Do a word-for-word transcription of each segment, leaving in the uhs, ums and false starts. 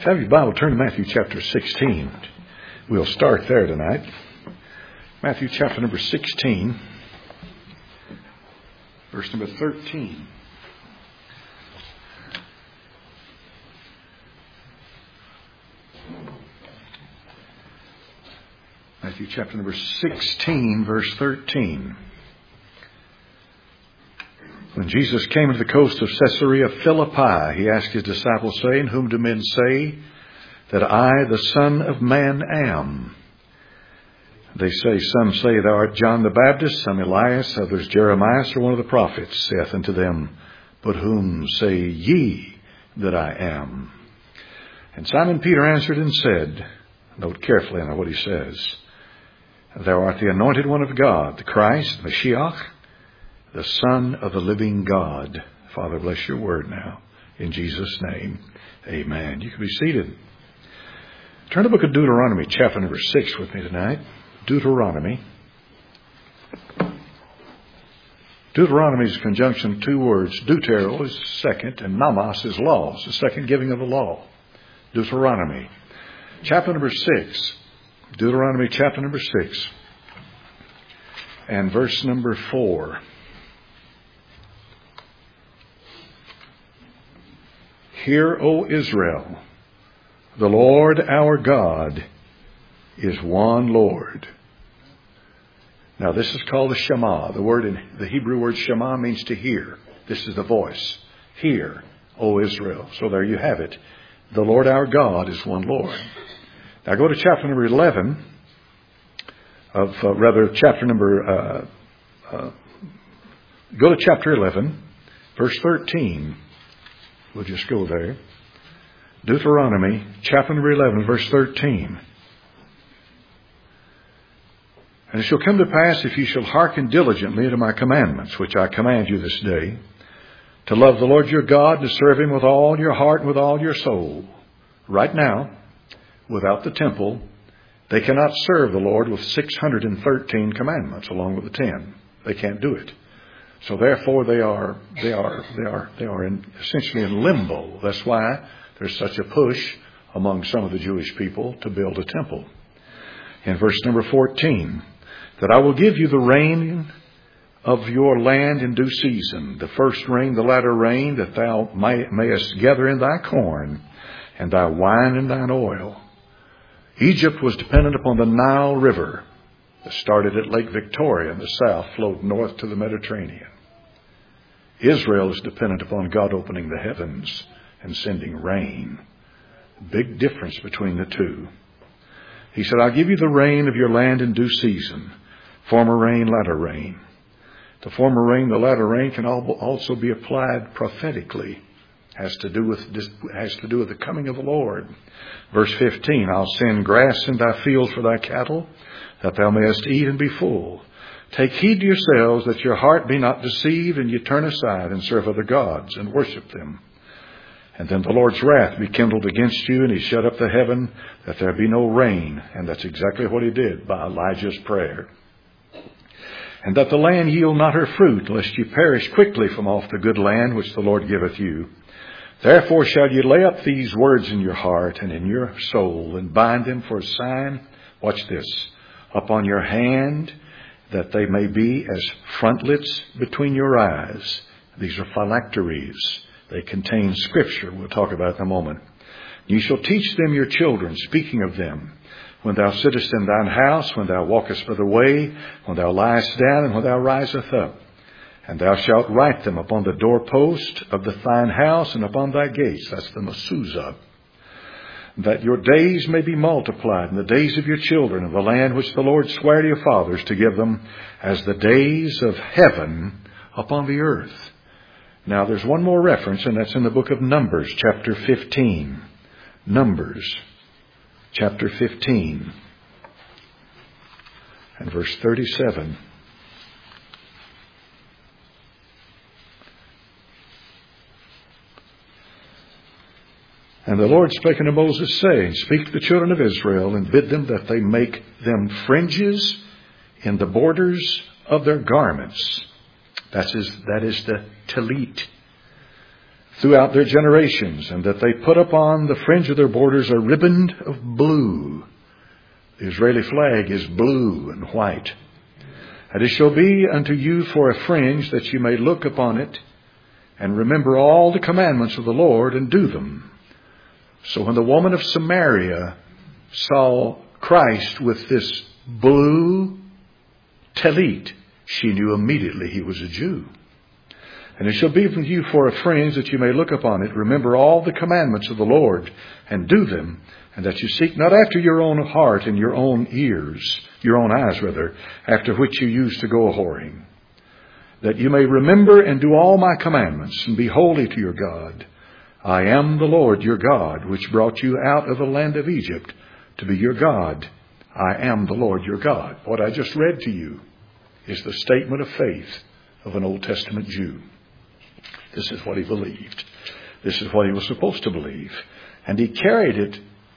If you have your Bible, turn to Matthew chapter sixteen. We'll start there tonight. Matthew chapter number sixteen, verse number thirteen. Matthew chapter number sixteen, verse thirteen. When Jesus came to the coast of Caesarea Philippi, he asked his disciples, saying, "Whom do men say that I, the Son of Man, am?" They say, "Some say thou art John the Baptist, some Elias, others Jeremiah, or one of the prophets." Saith unto them, "But whom say ye that I am?" And Simon Peter answered and said, note carefully on what he says, "Thou art the anointed one of God, the Christ, Mashiach, the Son of the living God." Father, bless your word now. In Jesus' name, amen. You can be seated. Turn to the book of Deuteronomy, chapter number six with me tonight. Deuteronomy. Deuteronomy is a conjunction of two words. Deutero is second, and nomos is law. It's the second giving of the law. Deuteronomy. Chapter number six. Deuteronomy chapter number six. And verse number four. "Hear, O Israel, the Lord our God is one Lord." Now this is called the Shema. The word in the Hebrew word Shema means to hear. This is the voice. "Hear, O Israel." So there you have it. The Lord our God is one Lord. Now go to chapter number eleven of, uh, rather chapter number, uh, uh, go to chapter eleven, verse thirteen. We'll just go there. Deuteronomy, chapter number eleven, verse thirteen. "And it shall come to pass, if you shall hearken diligently to my commandments, which I command you this day, to love the Lord your God, to serve him with all your heart and with all your soul." Right now, without the temple, they cannot serve the Lord with six hundred thirteen commandments along with the ten. They can't do it. So therefore they are, they are, they are, they are in, essentially in limbo. That's why there's such a push among some of the Jewish people to build a temple. In verse number fourteen, "That I will give you the rain of your land in due season, the first rain, the latter rain, that thou may, mayest gather in thy corn, and thy wine and thine oil." Egypt was dependent upon the Nile River that started at Lake Victoria in the south, flowed north to the Mediterranean. Israel is dependent upon God opening the heavens and sending rain. Big difference between the two. He said, "I'll give you the rain of your land in due season, former rain, latter rain." The former rain, the latter rain can also be applied prophetically. Has to do with has to do with the coming of the Lord. Verse fifteen, "I'll send grass in thy fields for thy cattle, that thou mayest eat and be full. Take heed to yourselves that your heart be not deceived, and ye turn aside and serve other gods and worship them. And then the Lord's wrath be kindled against you, and he shut up the heaven that there be no rain." And that's exactly what he did by Elijah's prayer. "And that the land yield not her fruit, lest ye perish quickly from off the good land which the Lord giveth you. Therefore shall ye lay up these words in your heart and in your soul, and bind them for a sign," watch this, "upon your hand, that they may be as frontlets between your eyes." These are phylacteries. They contain Scripture. We'll talk about it in a moment. "Ye shall teach them your children, speaking of them, when thou sittest in thine house, when thou walkest by the way, when thou liest down, and when thou risest up. And thou shalt write them upon the doorpost of the thine house and upon thy gates." That's the mezuzah. "That your days may be multiplied, and the days of your children, in the land which the Lord sware to your fathers to give them, as the days of heaven upon the earth." Now there's one more reference, and that's in the book of Numbers, chapter fifteen. Numbers, chapter fifteen, and verse thirty-seven. "And the Lord spake unto Moses, saying, Speak to the children of Israel, and bid them that they make them fringes in the borders of their garments." That is, that is the talit. throughout their generations, and that they put upon the fringe of their borders a riband of blue. The Israeli flag is blue and white. And it shall be unto you for a fringe, that you may look upon it and remember all the commandments of the Lord and do them. So when the woman of Samaria saw Christ with this blue tallit, she knew immediately he was a Jew. And it shall be for you for a fringe, that you may look upon it, remember all the commandments of the Lord, and do them, and that you seek not after your own heart and your own ears, your own eyes rather, after which you used to go a-whoring. That you may remember and do all my commandments, and be holy to your God. I am the Lord your God, which brought you out of the land of Egypt, to be your God. I am the Lord your God. What I just read to you is the statement of faith of an Old Testament Jew. This is what he believed. This is what he was supposed to believe. And he carried it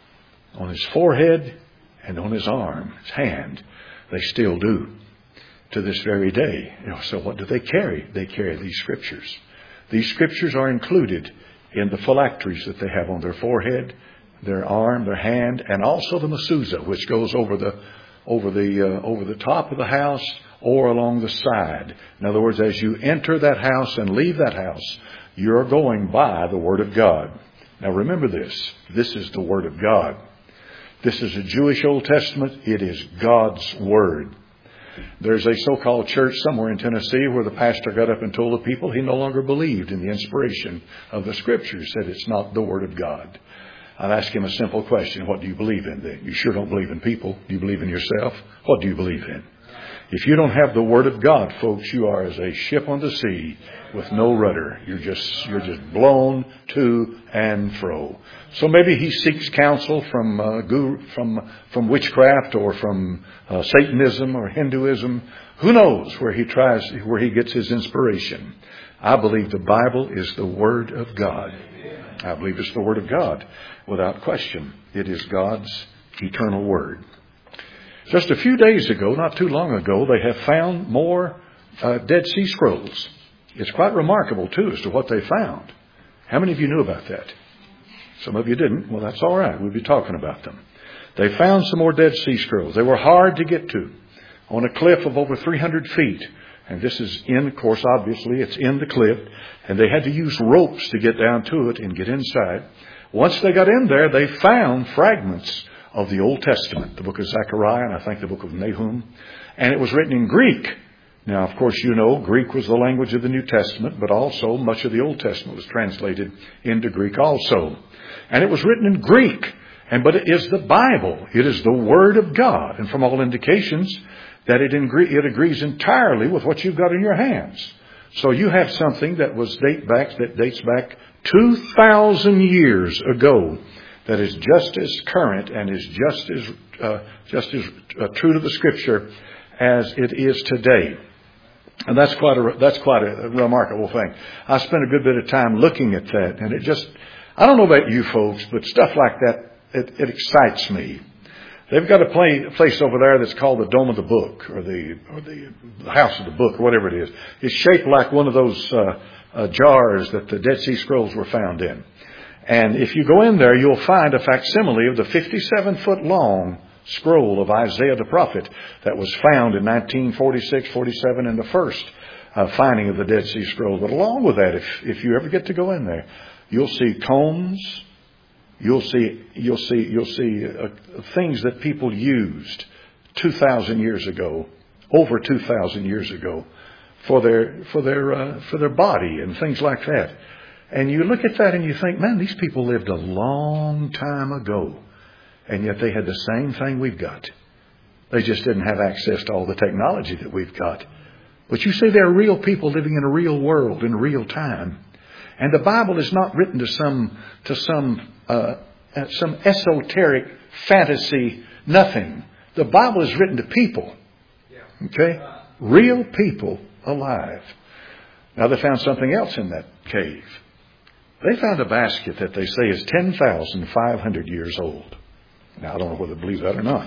on his forehead and on his arm, his hand. They still do to this very day. You know, so what do they carry? They carry these scriptures. These scriptures are included in the phylacteries that they have on their forehead, their arm, their hand, and also the mezuzah, which goes over the over the uh, over the top of the house or along the side. In other words, as you enter that house and leave that house, you're going by the Word of God. Now remember this. This is the Word of God. This is a Jewish Old Testament. It is God's Word. There's a so-called church somewhere in Tennessee where the pastor got up and told the people he no longer believed in the inspiration of the Scriptures, said it's not the Word of God. I've asked him a simple question. What do you believe in then? You sure don't believe in people. Do you believe in yourself? What do you believe in? If you don't have the Word of God, folks, you are as a ship on the sea with no rudder. You're just you're just blown to and fro. So maybe he seeks counsel from uh, guru, from from witchcraft or from uh, Satanism or Hinduism. Who knows where he tries where he gets his inspiration? I believe the Bible is the Word of God. I believe it's the Word of God without question. It is God's eternal Word. Just a few days ago, not too long ago, they have found more uh, Dead Sea Scrolls. It's quite remarkable, too, as to what they found. How many of you knew about that? Some of you didn't. Well, that's all right. We'll be talking about them. They found some more Dead Sea Scrolls. They were hard to get to on a cliff of over three hundred feet. And this is in, of course, obviously, it's in the cliff. And they had to use ropes to get down to it and get inside. Once they got in there, they found fragments of the Old Testament, the book of Zechariah, and I think the book of Nahum. And it was written in Greek. Now, of course, you know, Greek was the language of the New Testament, but also much of the Old Testament was translated into Greek also. And it was written in Greek. And but it is the Bible. It is the Word of God. And from all indications, that it, ingre- it agrees entirely with what you've got in your hands. So you have something that was date back, that dates back two thousand years ago, that is just as current and is just as uh, just as uh, true to the Scripture as it is today. And that's quite a that's quite a remarkable thing. I spent a good bit of time looking at that, and it just, I don't know about you folks, but stuff like that, it, it excites me. They've got a play, place over there that's called the Dome of the Book, or the or the House of the Book, or whatever it is. It's shaped like one of those uh, uh, jars that the Dead Sea Scrolls were found in. And if you go in there, you'll find a facsimile of the fifty-seven foot long scroll of Isaiah the prophet that was found in nineteen forty-six forty-seven in the first uh, finding of the Dead Sea Scroll. But along with that, if if you ever get to go in there, you'll see combs. You'll see, you'll see, you'll see uh, things that people used two thousand years ago, over two thousand years ago, for their for their uh, for their body and things like that. And you look at that and you think, man, these people lived a long time ago, and yet they had the same thing we've got. They just didn't have access to all the technology that we've got. But you see, they're real people living in a real world in real time. And the Bible is not written to some to some uh, some esoteric fantasy, nothing. The Bible is written to people. Okay? Real people alive. Now they found something else in that cave. They found a basket that they say is ten thousand five hundred years old. Now I don't know whether to believe that or not.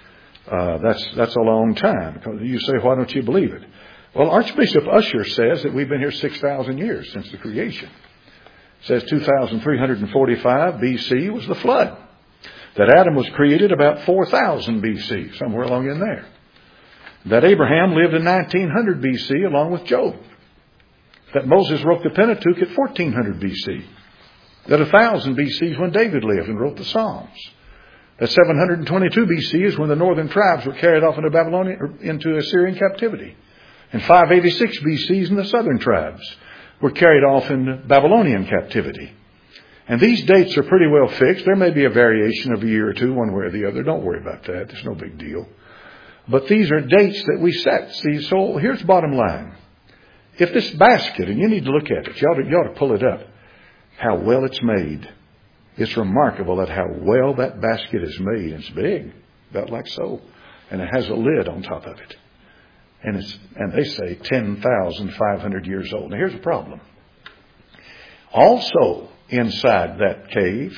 Uh, that's that's a long time. Because you say, why don't you believe it? Well, Archbishop Usher says that we've been here six thousand years since the creation. It says two thousand three hundred forty-five B C was the flood. That Adam was created about four thousand B C, somewhere along in there. That Abraham lived in nineteen hundred B C along with Job. That Moses wrote the Pentateuch at fourteen hundred B C. That one thousand B C is when David lived and wrote the Psalms. That seven hundred twenty-two B C is when the northern tribes were carried off into Babylonian, or into Assyrian captivity. And five eighty-six B C is when the southern tribes were carried off into Babylonian captivity. And these dates are pretty well fixed. There may be a variation of a year or two, one way or the other. Don't worry about that. There's no big deal. But these are dates that we set. See, so here's the bottom line. If this basket, and you need to look at it, you ought to, you ought to pull it up, how well it's made. It's remarkable at how well that basket is made. It's big, about like so. And it has a lid on top of it. And it's and they say ten thousand five hundred years old. Now here's the problem. Also inside that cave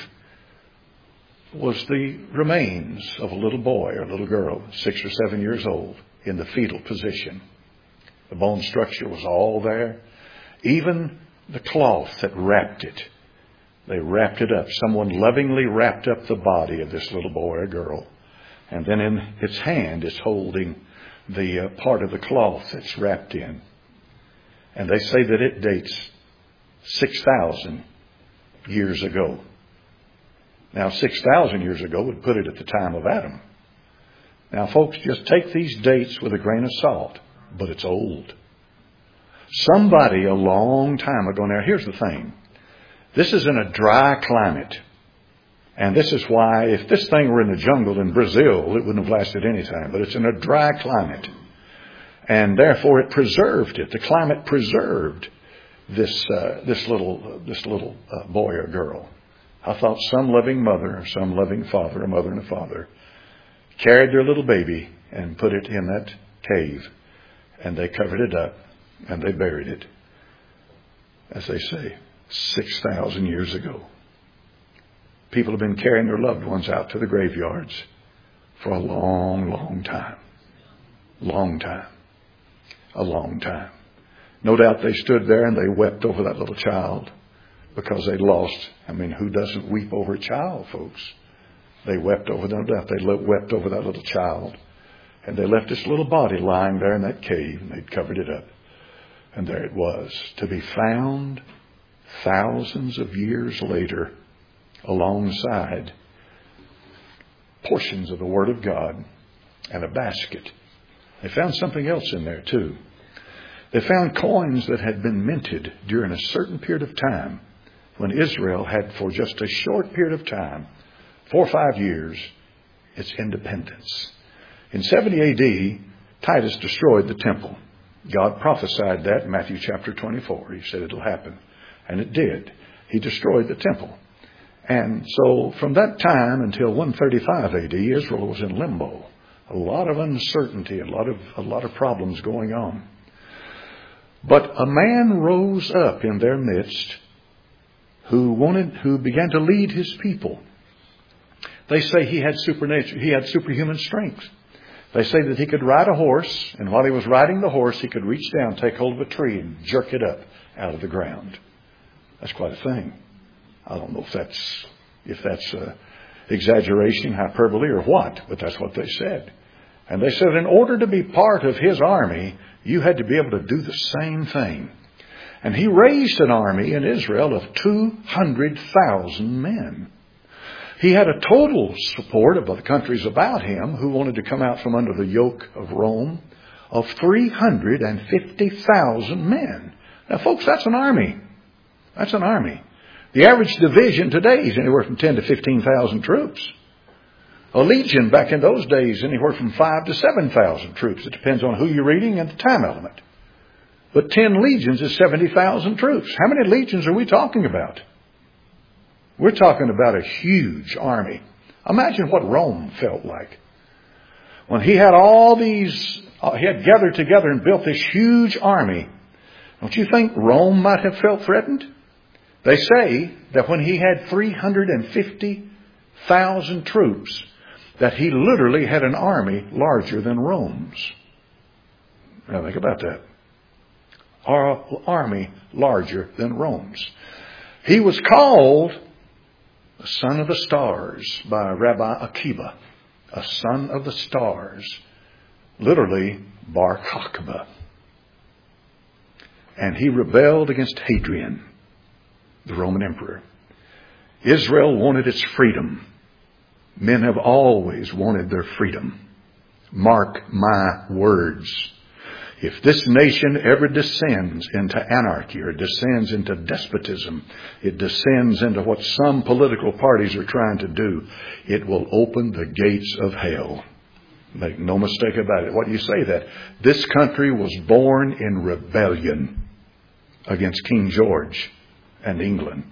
was the remains of a little boy or a little girl, six or seven years old, in the fetal position. The bone structure was all there. Even the cloth that wrapped it, they wrapped it up. Someone lovingly wrapped up the body of this little boy or girl. And then in its hand, it's holding the uh, part of the cloth that's wrapped in. And they say that it dates six thousand years ago. Now, six thousand years ago would put it at the time of Adam. Now, folks, just take these dates with a grain of salt, but it's old. Somebody a long time ago, now here's the thing. This is in a dry climate. And this is why, if this thing were in the jungle in Brazil, it wouldn't have lasted any time. But it's in a dry climate. And therefore it preserved it. The climate preserved this uh, this little, uh, this little uh, boy or girl. I thought some loving mother or some loving father, a mother and a father, carried their little baby and put it in that cave. And they covered it up and they buried it, as they say, six thousand years ago. People have been carrying their loved ones out to the graveyards for a long, long time. Long time. A long time. No doubt they stood there and they wept over that little child because they lost. I mean, who doesn't weep over a child, folks? They wept over, no doubt, they wept over that little child. And they left this little body lying there in that cave, and they'd covered it up. And there it was, to be found thousands of years later, alongside portions of the Word of God and a basket. They found something else in there too. They found coins that had been minted during a certain period of time when Israel had, for just a short period of time, four or five years, its independence. In seventy A D, Titus destroyed the temple. God prophesied that in Matthew chapter twenty-four. He said it'll happen. And it did. He destroyed the temple. And so from that time until one thirty-five A D, Israel was in limbo. A lot of uncertainty, a lot of, a lot of problems going on. But a man rose up in their midst who wanted, who began to lead his people. They say he had supernatural, he had superhuman strength. They say that he could ride a horse, and while he was riding the horse, he could reach down, take hold of a tree, and jerk it up out of the ground. That's quite a thing. I don't know if that's if that's uh, exaggeration, hyperbole, or what, but that's what they said. And they said in order to be part of his army, you had to be able to do the same thing. And he raised an army in Israel of two hundred thousand men. He had a total support of the countries about him who wanted to come out from under the yoke of Rome of three hundred fifty thousand men. Now, folks, that's an army. That's an army. The average division today is anywhere from ten to fifteen thousand troops. A legion back in those days, anywhere from five to seven thousand troops. It depends on who you're reading and the time element. But ten legions is seventy thousand troops. How many legions are we talking about? We're talking about a huge army. Imagine what Rome felt like. When he had all these, uh, he had gathered together and built this huge army. Don't you think Rome might have felt threatened? They say that when he had three hundred fifty thousand troops, that he literally had an army larger than Rome's. Now think about that. Our army larger than Rome's. He was called the Son of the Stars by Rabbi Akiva, a son of the stars, literally Bar Kokhba. And he rebelled against Hadrian, the Roman emperor. Israel wanted its freedom. Men have always wanted their freedom. Mark my words. If this nation ever descends into anarchy or descends into despotism, it descends into what some political parties are trying to do, it will open the gates of hell. Make no mistake about it. What do you say that? This country was born in rebellion against King George and England.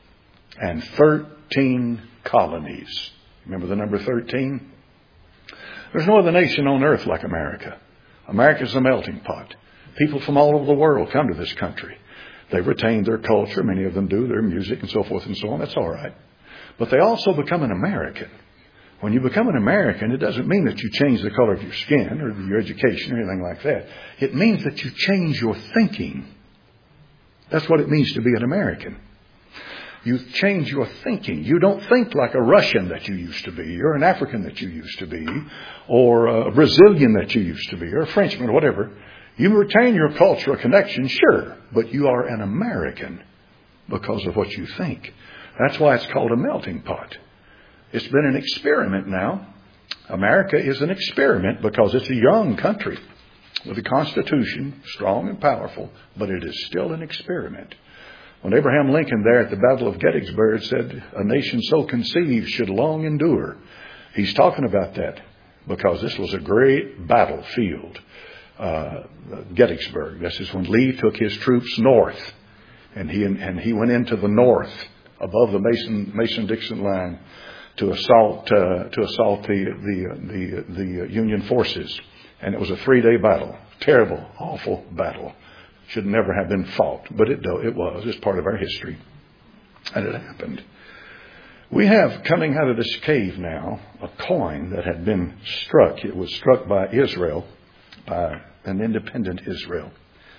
And thirteen colonies. Remember the number thirteen? There's no other nation on earth like America. America's a melting pot. People from all over the world come to this country. They've retained their culture. Many of them do, their music and so forth and so on. That's all right. But they also become an American. When you become an American, it doesn't mean that you change the color of your skin or your education or anything like that. It means that you change your thinking. That's what it means to be an American. You change your thinking. You don't think like a Russian that you used to be, or an African that you used to be, or a Brazilian that you used to be, or a Frenchman, or whatever. You retain your cultural connection, sure, but you are an American because of what you think. That's why it's called a melting pot. It's been an experiment now. America is an experiment because it's a young country with a constitution, strong and powerful, but it is still an experiment. When Abraham Lincoln there at the Battle of Gettysburg said, a nation so conceived should long endure, he's talking about that because this was a great battlefield. Uh, Gettysburg. This is when Lee took his troops north, and he and he went into the north above the Mason Mason-Dixon line to assault uh, to assault the the the the Union forces, and it was a three-day battle. Terrible, awful battle. Should never have been fought, but it it was. It's part of our history, and it happened. We have coming out of this cave now a coin that had been struck. It was struck by Israel, by an independent Israel,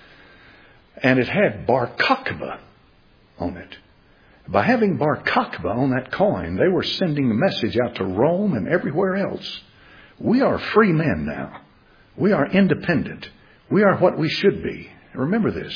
and it had Bar Kokhba on it. By having Bar Kokhba on that coin, they were sending a message out to Rome and everywhere else. We are free men now. We are independent. We are what we should be. Remember this.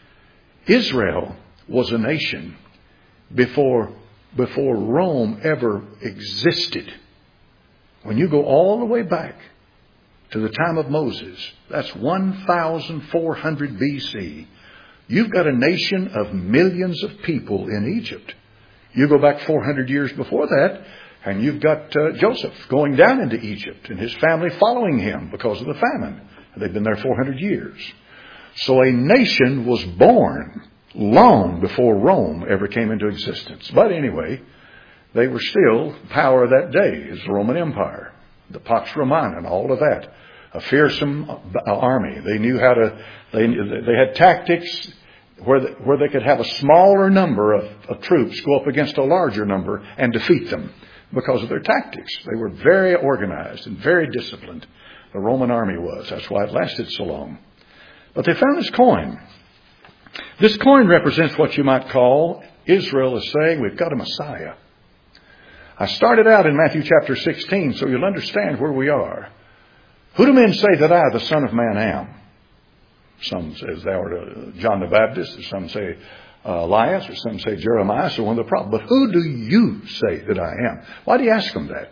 Israel was a nation before, before Rome ever existed. When you go all the way back to the time of Moses, that's one thousand four hundred B C, you've got a nation of millions of people in Egypt. You go back four hundred years before that, and you've got uh, Joseph going down into Egypt and his family following him because of the famine. They've been there four hundred years. So a nation was born long before Rome ever came into existence. But anyway, they were still power that day as the Roman Empire, the Pax Romana and all of that. A fearsome army. They knew how to, they, they had tactics where they, where they could have a smaller number of, of troops go up against a larger number and defeat them because of their tactics. They were very organized and very disciplined. The Roman army was. That's why it lasted so long. But they found this coin. This coin represents what you might call, Israel is saying, we've got a Messiah. I started out in Matthew chapter sixteen, so you'll understand where we are. Who do men say that I, the Son of Man, am? Some say thou art uh, John the Baptist, or some say uh, Elias, or some say Jeremiah, or one of the prophets. But who do you say that I am? Why do you ask them that?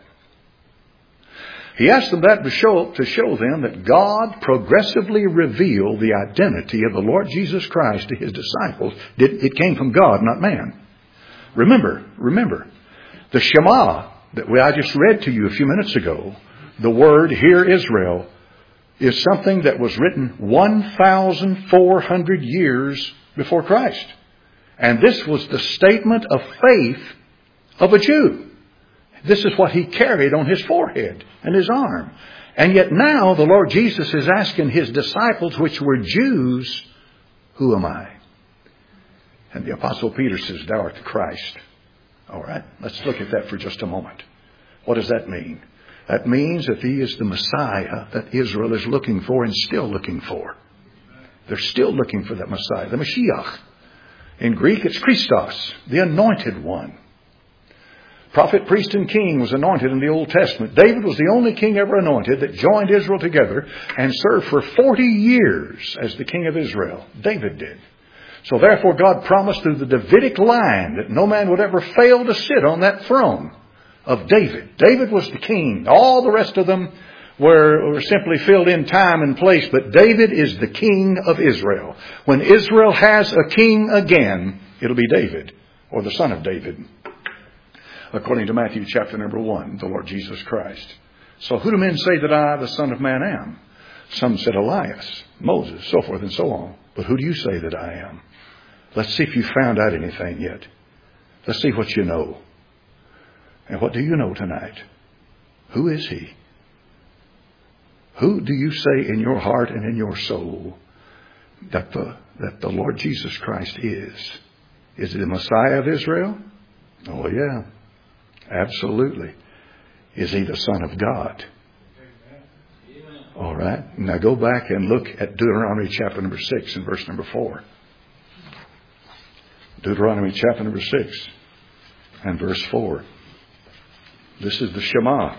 He asked them that to show, to show them that God progressively revealed the identity of the Lord Jesus Christ to His disciples. It came from God, not man. Remember, remember, the Shema that I just read to you a few minutes ago, the word, Hear Israel, is something that was written one thousand four hundred years before Christ. And this was the statement of faith of a Jew. This is what he carried on his forehead and his arm. And yet now the Lord Jesus is asking His disciples, which were Jews, who am I? And the Apostle Peter says, thou art the Christ. All right, let's look at that for just a moment. What does that mean? That means that He is the Messiah that Israel is looking for and still looking for. They're still looking for that Messiah, the Mashiach. In Greek, it's Christos, the anointed one. Prophet, priest, and king was anointed in the Old Testament. David was the only king ever anointed that joined Israel together and served for forty years as the king of Israel. David did. So therefore God promised through the Davidic line that no man would ever fail to sit on that throne of David. David was the king. All the rest of them were, were simply filled in time and place. But David is the king of Israel. When Israel has a king again, it'll be David, or the son of David. According to Matthew chapter number one, the Lord Jesus Christ. So who do men say that I, the Son of Man, am? Some said Elias, Moses, so forth and so on. But who do you say that I am? Let's see if you found out anything yet. Let's see what you know. And what do you know tonight? Who is He? Who do you say in your heart and in your soul that the, that the Lord Jesus Christ is? Is it the Messiah of Israel? Oh, yeah. Absolutely. Is He the Son of God? Amen. All right. Now go back and look at Deuteronomy chapter number six and verse number four. Deuteronomy chapter number six and verse four. This is the Shema.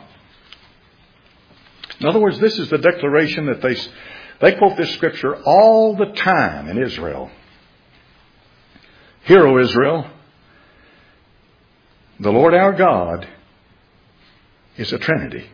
In other words, this is the declaration that they, they quote this scripture all the time in Israel. Hear, O Israel, the Lord our God is a Trinity.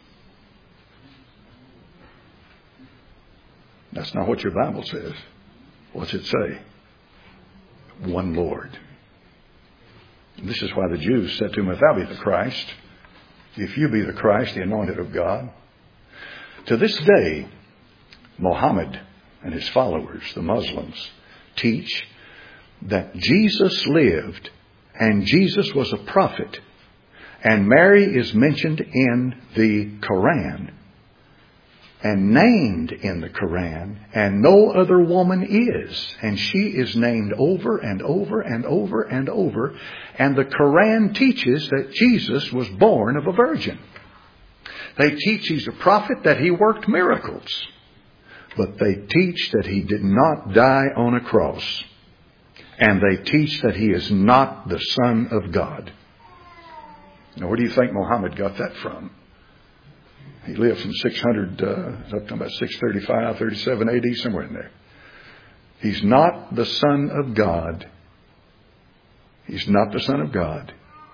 That's not what your Bible says. What's it say? One Lord. And this is why the Jews said to him, if thou be the Christ, if you be the Christ, the anointed of God. To this day, Muhammad and his followers, the Muslims, teach that Jesus lived and Jesus was a prophet. And Mary is mentioned in the Quran and named in the Quran, and no other woman is. And she is named over and over and over and over. And the Quran teaches that Jesus was born of a virgin. They teach He's a prophet, that He worked miracles. But they teach that He did not die on a cross. And they teach that He is not the Son of God. Now, where do you think Muhammad got that from? He lived from six hundred, uh, up to about six thirty-five, thirty-seven A D, somewhere in there. He's not the Son of God. He's not the Son of God.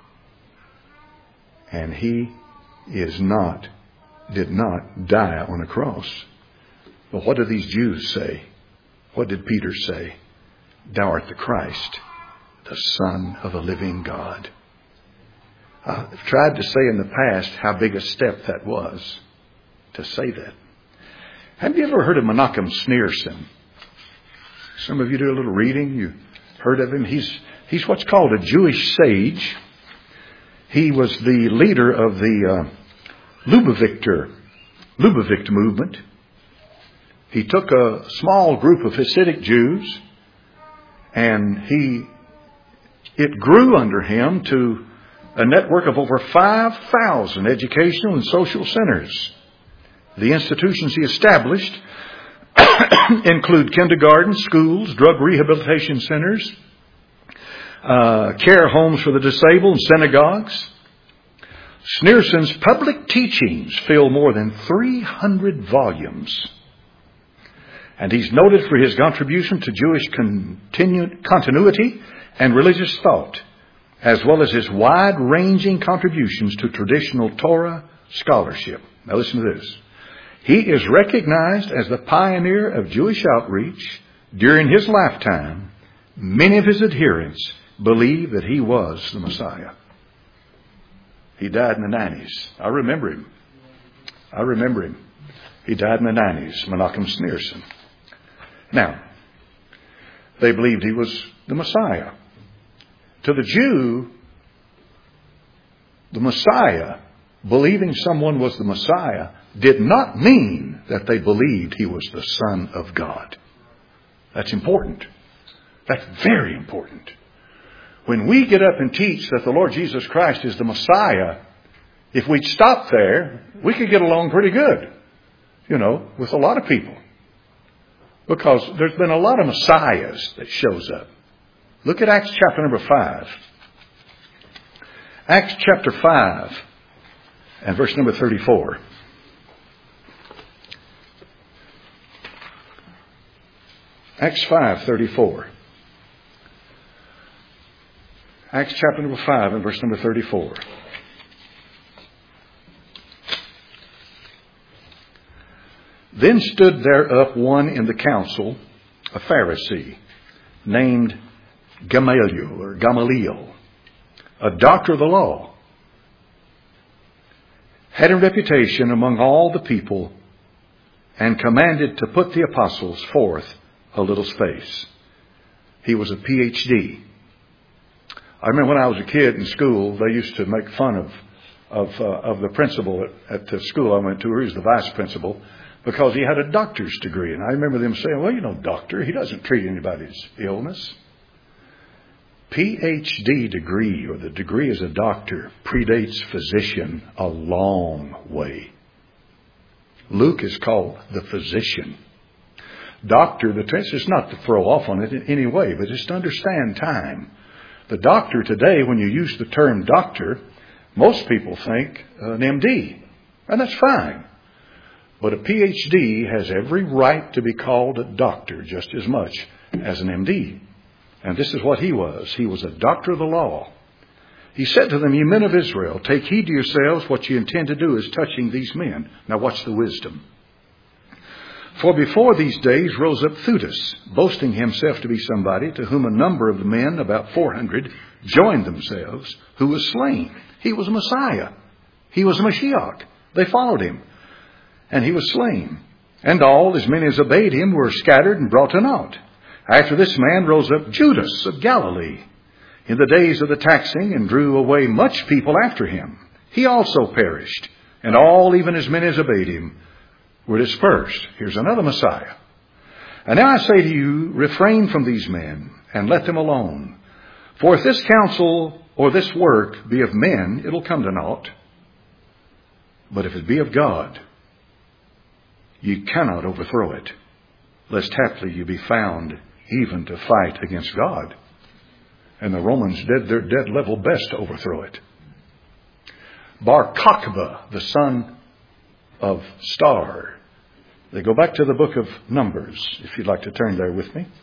And He is not, did not die on a cross. But what do these Jews say? What did Peter say? Thou art the Christ, the Son of a living God. I've tried to say in the past how big a step that was to say that. Have you ever heard of Menachem Schneerson? Some of you do a little reading. You heard of him. He's, he's what's called a Jewish sage. He was the leader of the uh, Lubavitcher, Lubavitch movement. He took a small group of Hasidic Jews, and he it grew under him to a network of over five thousand educational and social centers. The institutions he established include kindergarten, schools, drug rehabilitation centers, uh, care homes for the disabled, and synagogues. Schneerson's public teachings fill more than three hundred volumes. And he's noted for his contribution to Jewish continu- continuity and religious thought, as well as his wide-ranging contributions to traditional Torah scholarship. Now listen to this. He is recognized as the pioneer of Jewish outreach. During his lifetime, many of his adherents believed that he was the Messiah. He died in the nineties. I remember him. I remember him. He died in the nineties, Menachem Schneerson. Now, they believed he was the Messiah. To the Jew, the Messiah, believing someone was the Messiah, did not mean that they believed he was the Son of God. That's important. That's very important. When we get up and teach that the Lord Jesus Christ is the Messiah, if we'd stop there, we could get along pretty good, you know, with a lot of people. Because there's been a lot of messiahs that shows up. Look at Acts chapter number five. Acts chapter five and verse number thirty-four. Acts five, thirty-four. Acts chapter number five and verse number thirty-four. Then stood there up one in the council, a Pharisee, named Gamaliel, or Gamaliel, a doctor of the law, had a reputation among all the people, and commanded to put the apostles forth a little space. He was a P H D. I remember when I was a kid in school, they used to make fun of of, uh, of the principal at, at the school I went to, or he was the vice principal, because he had a doctor's degree. And I remember them saying, well, you know, doctor, he doesn't treat anybody's illness. P H D degree, or the degree as a doctor, predates physician a long way. Luke is called the physician. Doctor, the test is not to throw off on it in any way, but just to understand time. The doctor today, when you use the term doctor, most people think an M D, and that's fine. But a P H D has every right to be called a doctor just as much as an M D. And this is what he was. He was a doctor of the law. He said to them, ye men of Israel, take heed to yourselves. What you intend to do is touching these men. Now watch the wisdom. For before these days rose up Theudas, boasting himself to be somebody, to whom a number of the men, about four hundred, joined themselves, who was slain. He was a Messiah. He was a Mashiach. They followed him. And he was slain. And all, as many as obeyed him, were scattered and brought to naught. After this man rose up Judas of Galilee in the days of the taxing, and drew away much people after him. He also perished, and all, even as many as obeyed him, were dispersed. Here's another Messiah. And now I say to you, refrain from these men, and let them alone. For if this counsel or this work be of men, it'll come to naught. But if it be of God, ye cannot overthrow it, lest haply you be found even to fight against God. And the Romans did their dead level best to overthrow it. Bar Kokhba, the son of Star. They go back to the book of Numbers, if you'd like to turn there with me.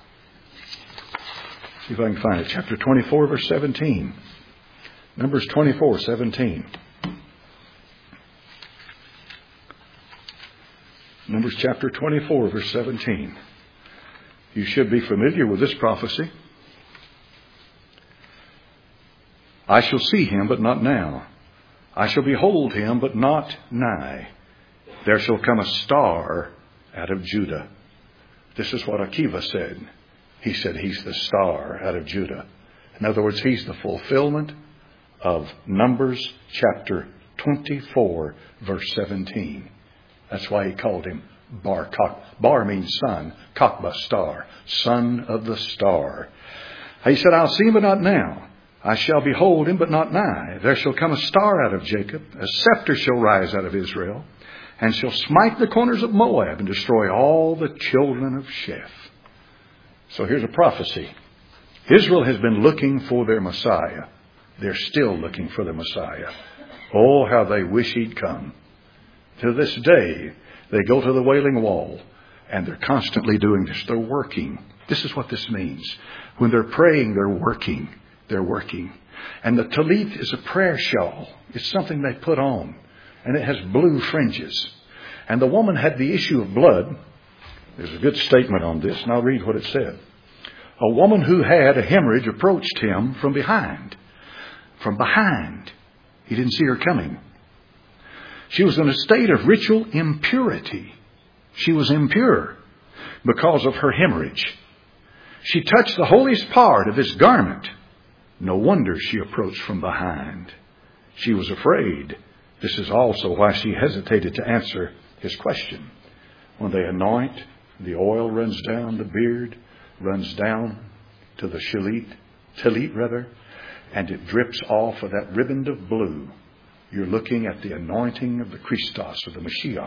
See if I can find it. Chapter twenty-four, verse seventeen. Numbers twenty-four, seventeen. Numbers chapter twenty-four, verse seventeen. You should be familiar with this prophecy. I shall see him, but not now. I shall behold him, but not nigh. There shall come a star out of Judah. This is what Akiva said. He said he's the star out of Judah. In other words, he's the fulfillment of Numbers chapter twenty-four, verse seventeen. That's why he called him Bar Kokhba. Bar means son. Kokhba, star. Son of the star. He said, I'll see him, but not now. I shall behold him, but not nigh. There shall come a star out of Jacob. A scepter shall rise out of Israel, and shall smite the corners of Moab and destroy all the children of Sheph. So here's a prophecy. Israel has been looking for their Messiah. They're still looking for the Messiah. Oh, how they wish he'd come. To this day, they go to the Wailing Wall, and they're constantly doing this. They're working. This is what this means. When they're praying, they're working. They're working. And the tallit is a prayer shawl. It's something they put on, and it has blue fringes. And the woman had the issue of blood. There's a good statement on this, and I'll read what it said. A woman who had a hemorrhage approached him from behind. From behind. He didn't see her coming. She was in a state of ritual impurity. She was impure because of her hemorrhage. She touched the holiest part of his garment. No wonder she approached from behind. She was afraid. This is also why she hesitated to answer his question. When they anoint, the oil runs down the beard, runs down to the shalit, tallit rather, and it drips off of that riband of blue. You're looking at the anointing of the Christos, or the Mashiach.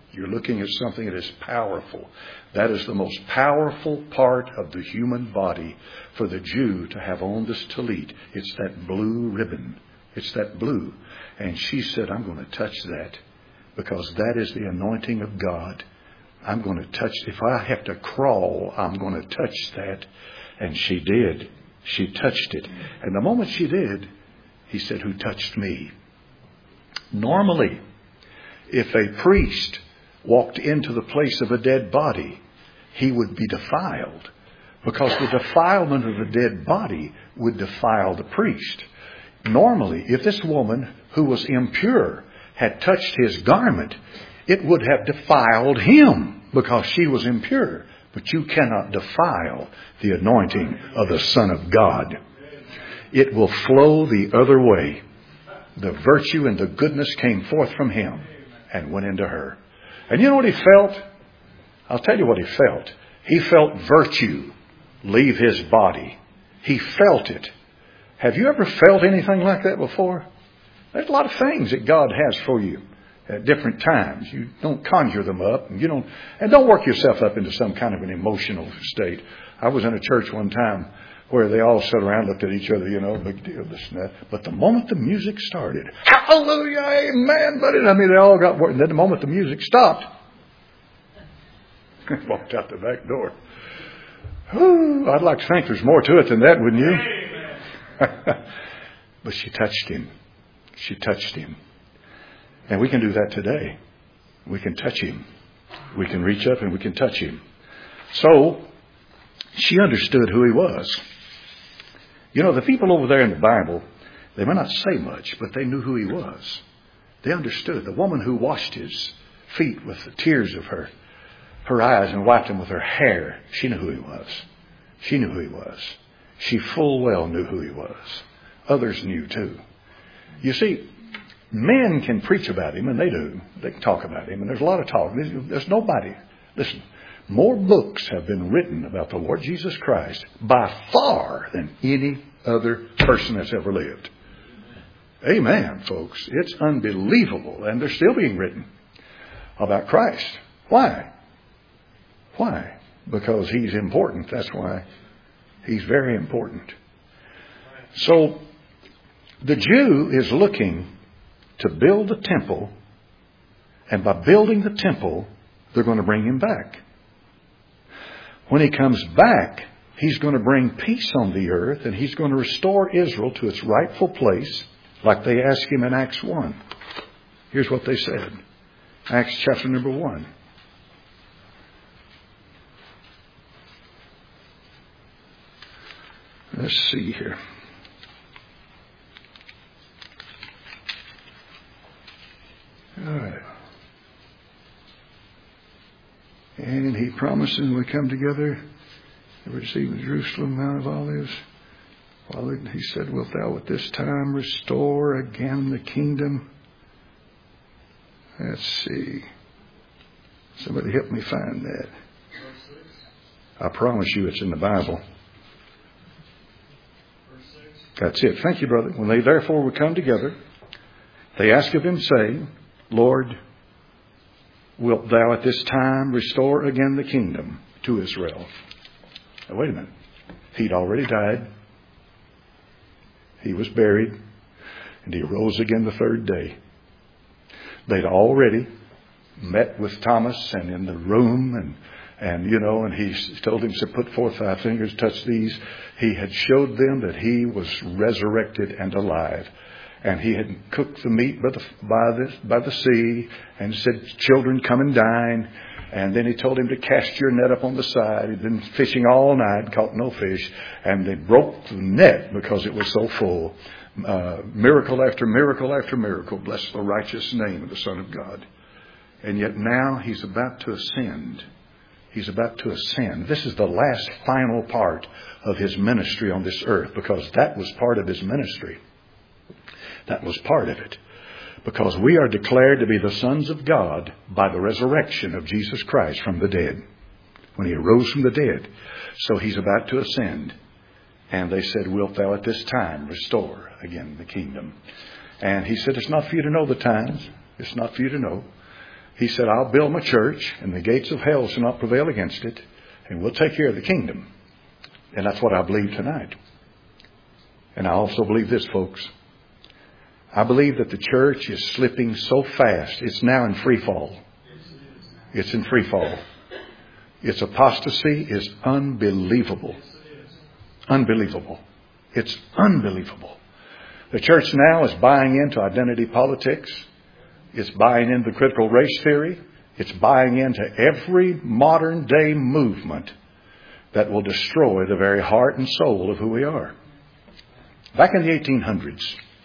You're looking at something that is powerful. That is the most powerful part of the human body for the Jew to have on this tallit. It's that blue ribbon. It's that blue. And she said, I'm going to touch that because that is the anointing of God. I'm going to touch. If I have to crawl, I'm going to touch that. And she did. She touched it. And the moment she did, he said, who touched me? Normally, if a priest walked into the place of a dead body, he would be defiled because the defilement of the dead body would defile the priest. Normally, if this woman who was impure had touched his garment, it would have defiled him because she was impure. But you cannot defile the anointing of the Son of God. It will flow the other way. The virtue and the goodness came forth from him and went into her. And you know what he felt? I'll tell you what he felt. He felt virtue leave his body. He felt it. Have you ever felt anything like that before? There's a lot of things that God has for you at different times. You don't conjure them up. And you don't, and don't work yourself up into some kind of an emotional state. I was in a church one time where they all sat around, looked at each other, you know, big deal, this and that. But the moment the music started, hallelujah, amen, buddy. I mean, they all got work. And then the moment the music stopped, walked out the back door. Ooh, I'd like to think there's more to it than that, wouldn't you? But she touched him. She touched him. And we can do that today. We can touch him. We can reach up and we can touch him. So, she understood who he was. You know, the people over there in the Bible, they may not say much, but they knew who he was. They understood. The woman who washed his feet with the tears of her, her eyes and wiped them with her hair, she knew who he was. She knew who he was. She full well knew who he was. Others knew too. You see, men can preach about him, and they do. They can talk about him, and there's a lot of talk. There's nobody. Listen, more books have been written about the Lord Jesus Christ by far than any other person that's ever lived. Amen, folks. It's unbelievable, and they're still being written about Christ. Why? Why? Because he's important. That's why. He's very important. So, the Jew is looking to build the temple, and by building the temple, they're going to bring him back. When he comes back, he's going to bring peace on the earth, and he's going to restore Israel to its rightful place, like they asked him in Acts one. Here's what they said. Acts chapter number one. Let's see here. All right. And he promises when we come together to receive in Jerusalem Mount of Olives. Father, he said, wilt thou at this time restore again the kingdom? Let's see. Somebody help me find that. I promise you it's in the Bible. That's it. Thank you, brother. When they therefore would come together, they ask of him, saying, Lord, wilt thou at this time restore again the kingdom to Israel? Now, wait a minute. He'd already died. He was buried. And he rose again the third day. They'd already met with Thomas and in the room and And, you know, and he told him to put forth thy fingers, touch these. He had showed them that he was resurrected and alive. And he had cooked the meat by the, by the, by the sea and said, children, come and dine. And then he told him to cast your net up on the side. He'd been fishing all night, caught no fish. And they broke the net because it was so full. Uh, miracle after miracle after miracle. Bless the righteous name of the Son of God. And yet now he's about to ascend. He's about to ascend. This is the last final part of his ministry on this earth, because that was part of his ministry. That was part of it. Because we are declared to be the sons of God by the resurrection of Jesus Christ from the dead. When he arose from the dead. So he's about to ascend. And they said, wilt thou at this time restore again the kingdom? And he said, it's not for you to know the times. It's not for you to know. He said, I'll build my church and the gates of hell shall not prevail against it. And we'll take care of the kingdom. And that's what I believe tonight. And I also believe this, folks. I believe that the church is slipping so fast. It's now in free fall. It's in free fall. Its apostasy is unbelievable. Unbelievable. It's unbelievable. The church now is buying into identity politics. It's buying into critical race theory. It's buying into every modern day movement that will destroy the very heart and soul of who we are. Back in the eighteen hundreds,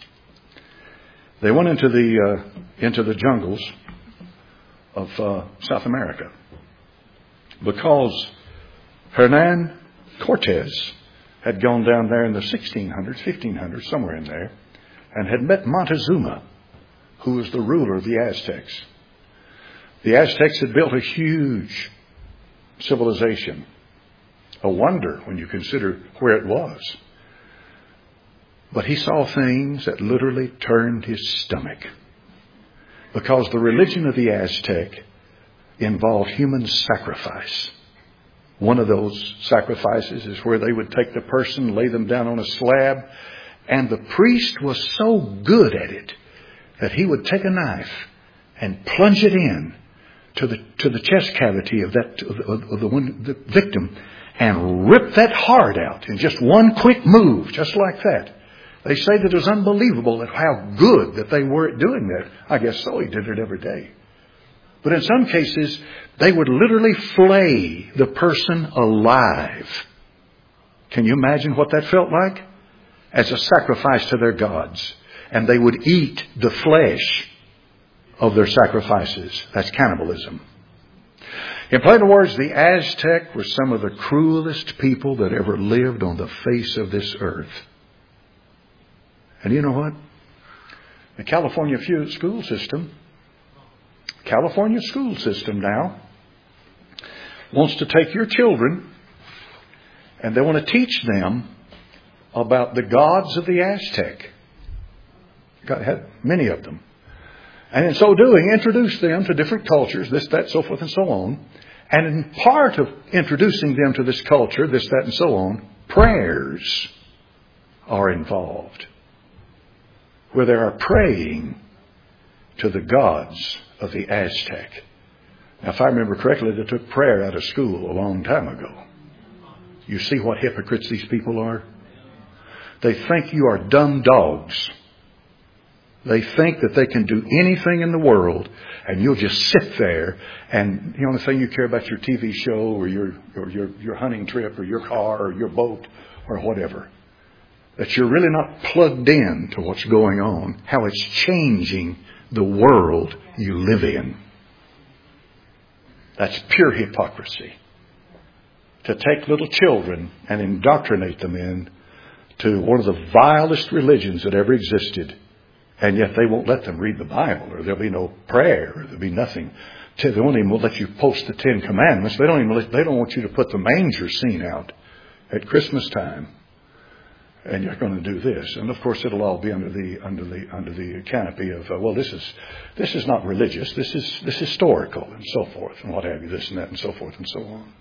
they went into the uh, into the jungles of uh, South America because Hernan Cortez had gone down there in the sixteen hundreds, fifteen hundreds, somewhere in there, and had met Montezuma, who was the ruler of the Aztecs. The Aztecs had built a huge civilization, a wonder when you consider where it was. But he saw things that literally turned his stomach, because the religion of the Aztec involved human sacrifice. One of those sacrifices is where they would take the person, lay them down on a slab, and the priest was so good at it that he would take a knife and plunge it in to the to the chest cavity of that of, of the one the victim, and rip that heart out in just one quick move, just like that. They say that it was unbelievable that how good that they were at doing that. I guess so. He did it every day. But in some cases, they would literally flay the person alive. Can you imagine what that felt like? As a sacrifice to their gods. And they would eat the flesh of their sacrifices. That's cannibalism. In plain words, the Aztec were some of the cruelest people that ever lived on the face of this earth. And you know what? The California school system, California school system now wants to take your children and they want to teach them about the gods of the Aztec. God had many of them. And in so doing, introduce them to different cultures, this, that, so forth and so on. And in part of introducing them to this culture, this, that, and so on, prayers are involved, where they are praying to the gods of the Aztec. Now, if I remember correctly, they took prayer out of school a long time ago. You see what hypocrites these people are? They think you are dumb dogs. They think that they can do anything in the world, and you'll just sit there, and the only thing you care about is your T V show or your or your, your hunting trip or your car or your boat or whatever. That you're really not plugged in to what's going on, how it's changing the world you live in. That's pure hypocrisy. To take little children and indoctrinate them in to one of the vilest religions that ever existed. And yet they won't let them read the Bible, or there'll be no prayer, or there'll be nothing. They won't even let you post the Ten Commandments. They don't even let, they don't want you to put the manger scene out at Christmas time. And you're going to do this, and of course it'll all be under the under the under the canopy of uh, well, this is this is not religious. This is this is historical, and so forth, and what have you, this and that, and so forth and so on.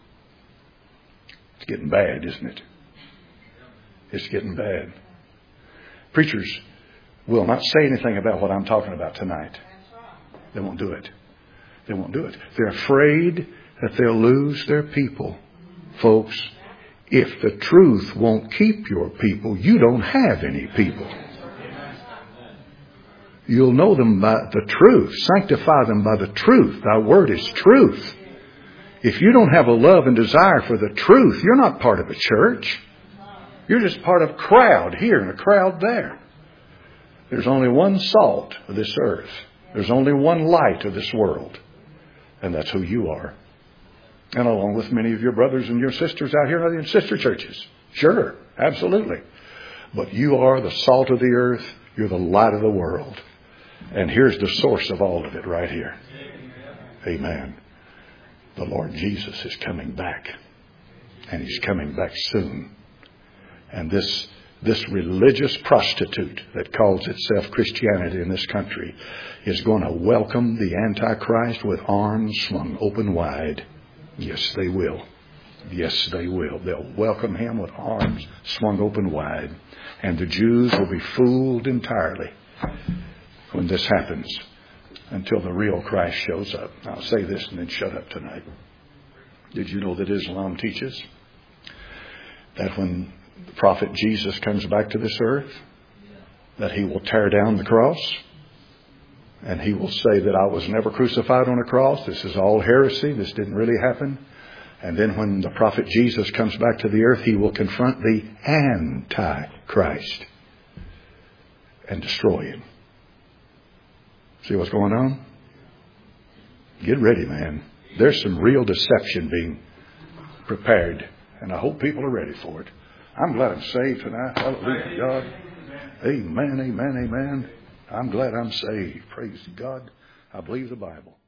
It's getting bad, isn't it? It's getting bad. Preachers will not say anything about what I'm talking about tonight. They won't do it. They won't do it. They're afraid that they'll lose their people. Folks, if the truth won't keep your people, you don't have any people. You'll know them by the truth. Sanctify them by the truth. Thy word is truth. If you don't have a love and desire for the truth, you're not part of a church. You're just part of a crowd here and a crowd there. There's only one salt of this earth. There's only one light of this world. And that's who you are. And along with many of your brothers and your sisters out here in sister churches. Sure, absolutely. But you are the salt of the earth. You're the light of the world. And here's the source of all of it right here. Amen. The Lord Jesus is coming back. And He's coming back soon. And this this religious prostitute that calls itself Christianity in this country is going to welcome the Antichrist with arms swung open wide. Yes, they will. Yes, they will. They'll welcome him with arms swung open wide. And the Jews will be fooled entirely when this happens until the real Christ shows up. I'll say this and then shut up tonight. Did you know that Islam teaches that when the prophet Jesus comes back to this earth, that he will tear down the cross and he will say that I was never crucified on a cross. This is all heresy. This didn't really happen. And then when the prophet Jesus comes back to the earth, he will confront the Antichrist and destroy him. See what's going on? Get ready, man. There's some real deception being prepared. And I hope people are ready for it. I'm glad I'm saved tonight. Hallelujah, God. Amen, amen, amen. I'm glad I'm saved. Praise God. I believe the Bible.